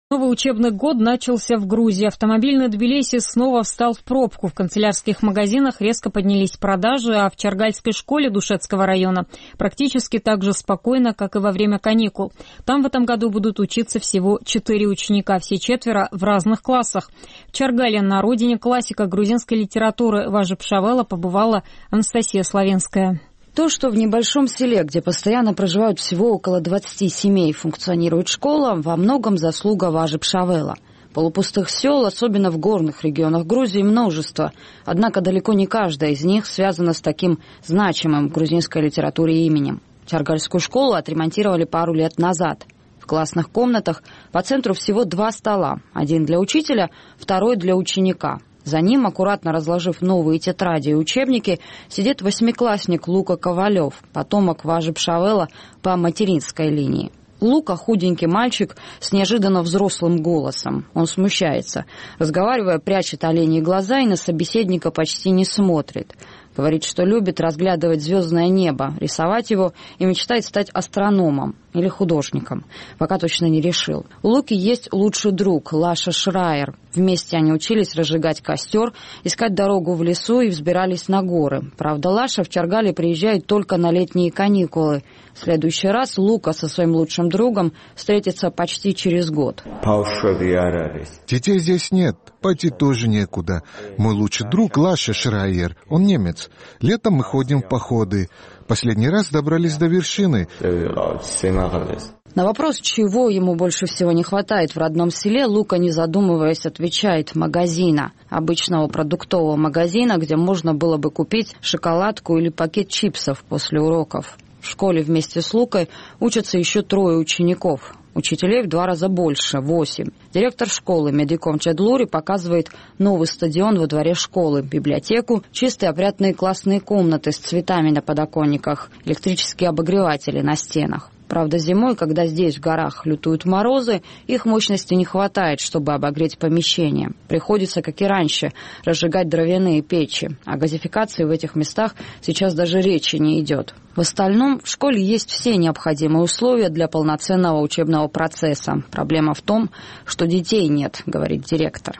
Новый учебный год начался в Грузии. Автомобильный Тбилиси снова встал в пробку. В канцелярских магазинах резко поднялись продажи, а в Чаргальской школе Душетского района практически так же спокойно, как и во время каникул. Там в этом году будут учиться всего 4 ученика, все 4 в разных классах. В Чаргале, на родине классика грузинской литературы Важи Пшавела, побывала Анастасия Славинская. То, что в небольшом селе, где постоянно проживают всего около 20 семей, функционирует школа, во многом заслуга Важи Пшавела. Полупустых сел, особенно в горных регионах Грузии, множество. Однако далеко не каждая из них связана с таким значимым в грузинской литературе именем. Чаргальскую школу отремонтировали пару лет назад. В классных комнатах по центру всего 2 стола. Один для учителя, второй для ученика. За ним, аккуратно разложив новые тетради и учебники, сидит 8-классник Лука Ковалев, потомок Важи Пшавела по материнской линии. Лука – худенький мальчик с неожиданно взрослым голосом. Он смущается. Разговаривая, прячет оленьи глаза и на собеседника почти не смотрит. Говорит, что любит разглядывать звездное небо, рисовать его и мечтает стать астрономом или художником. Пока точно не решил. У Луки есть лучший друг Лаша Шрайер. Вместе они учились разжигать костер, искать дорогу в лесу и взбирались на горы. Правда, Лаша в Чаргале приезжает только на летние каникулы. В следующий раз Лука со своим лучшим другом встретится почти через год. Детей здесь нет, пойти тоже некуда. Мой лучший друг Лаша Шрайер, он немец. Летом мы ходим в походы. Последний раз добрались до вершины. На вопрос, чего ему больше всего не хватает в родном селе, Лука, не задумываясь, отвечает: магазина. Обычного продуктового магазина, где можно было бы купить шоколадку или пакет чипсов после уроков. В школе вместе с Лукой учатся еще 3 учеников. Учителей в 2 раза больше, 8. Директор школы Медиком Чадлури показывает новый стадион во дворе школы, библиотеку, чистые опрятные классные комнаты с цветами на подоконниках, электрические обогреватели на стенах. Правда, зимой, когда здесь, в горах, лютуют морозы, их мощности не хватает, чтобы обогреть помещение. Приходится, как и раньше, разжигать дровяные печи. О газификации в этих местах сейчас даже речи не идет. В остальном, в школе есть все необходимые условия для полноценного учебного процесса. Проблема в том, что детей нет, говорит директор.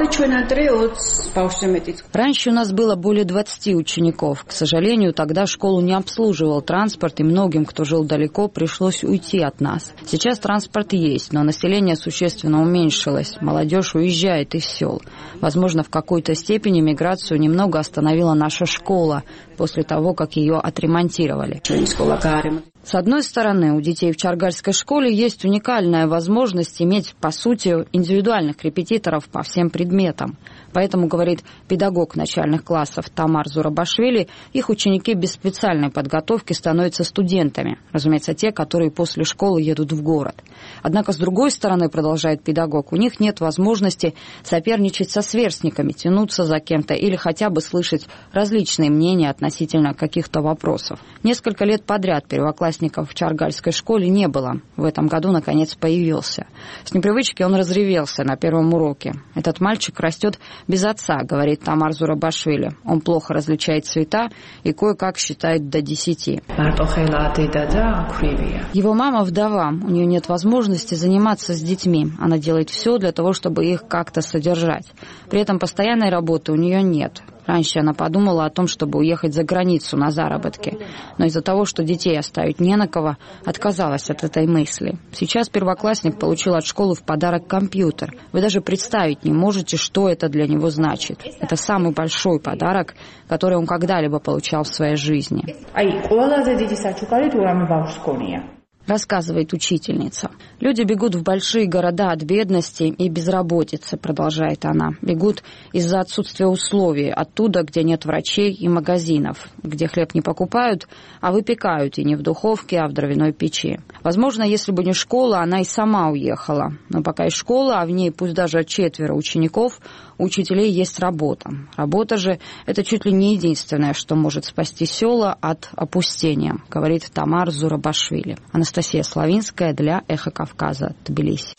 Раньше у нас было более 20 учеников. К сожалению, тогда школу не обслуживал транспорт, и многим, кто жил далеко, пришлось уйти от нас. Сейчас транспорт есть, но население существенно уменьшилось. Молодежь уезжает из сел. Возможно, в какой-то степени миграцию немного остановила наша школа после того, как ее отремонтировали. С одной стороны, у детей в Чаргальской школе есть уникальная возможность иметь, по сути, индивидуальных репетиторов по всем предметам. Поэтому, говорит педагог начальных классов Тамар Зурабашвили, их ученики без специальной подготовки становятся студентами. Разумеется, те, которые после школы едут в город. Однако, с другой стороны, продолжает педагог, у них нет возможности соперничать со сверстниками, тянуться за кем-то или хотя бы слышать различные мнения относительно каких-то вопросов. Несколько лет подряд первоклассников в Чаргальской школе не было. В этом году, наконец, появился. С непривычки он разревелся на первом уроке. Этот мальчик растет без отца, говорит Тамар Зурабашвили. Он плохо различает цвета и кое-как считает до 10. Его мама вдова. У нее нет возможности заниматься с детьми. Она делает все для того, чтобы их как-то содержать. При этом постоянной работы у нее нет. Раньше она подумала о том, чтобы уехать за границу на заработки. Но из-за того, что детей оставить не на кого, отказалась от этой мысли. Сейчас первоклассник получил от школы в подарок компьютер. Вы даже представить не можете, что это для него значит. Это самый большой подарок, который он когда-либо получал в своей жизни. Рассказывает учительница. Люди бегут в большие города от бедности и безработицы, продолжает она. Бегут из-за отсутствия условий, оттуда, где нет врачей и магазинов, где хлеб не покупают, а выпекают, и не в духовке, а в дровяной печи. Возможно, если бы не школа, она и сама уехала. Но пока и школа, а в ней пусть даже 4 учеников, у учителей есть работа. Работа же – это чуть ли не единственное, что может спасти села от опустения, говорит Тамар Зурабашвили. Анастасия Славинская для «Эхо Кавказа», Тбилиси.